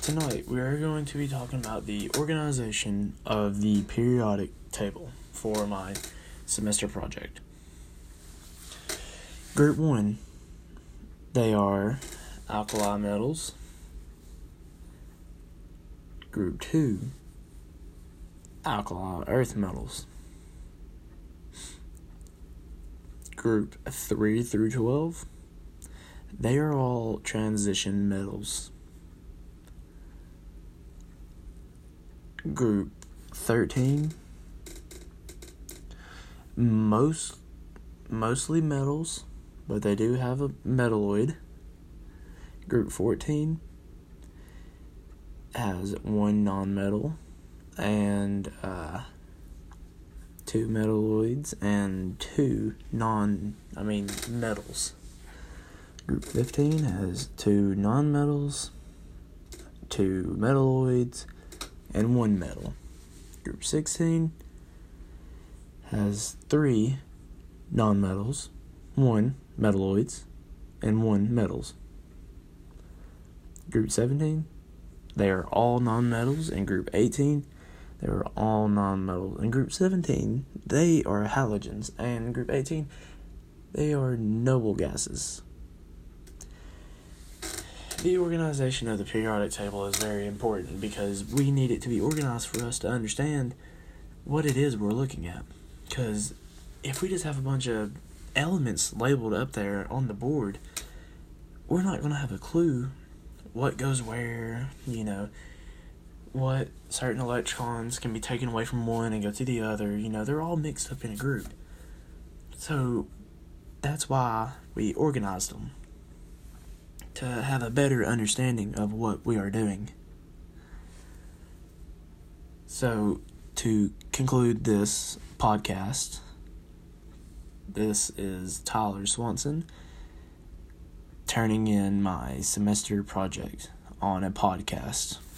Tonight we are going to be talking about the organization of the periodic table for my semester project. Group 1, they are alkali metals. Group 2, alkali earth metals. Group 3 through 12, they are all transition metals. Group 13, mostly metals, but they do have a metalloid. Group 14 has one non-metal and 2 metalloids and 2 metals. Group 15 has 2 non-metals, 2 metalloids, and 1 metal. Group 16 has 3 non-metals, 1 metalloids, and 1 metals. Group 17, they are all non-metals. And Group 18, they are all non-metals. And Group 17, they are halogens. And Group 18, they are noble gases. The organization of the periodic table is very important because we need it to be organized for us to understand what it is we're looking at. Because if we just have a bunch of elements labeled up there on the board, we're not going to have a clue what goes where, what certain electrons can be taken away from one and go to the other. They're all mixed up in a group. So that's why we organized them, to have a better understanding of what we are doing. So, to conclude this podcast, this is Tyler Swanson turning in my semester project on a podcast.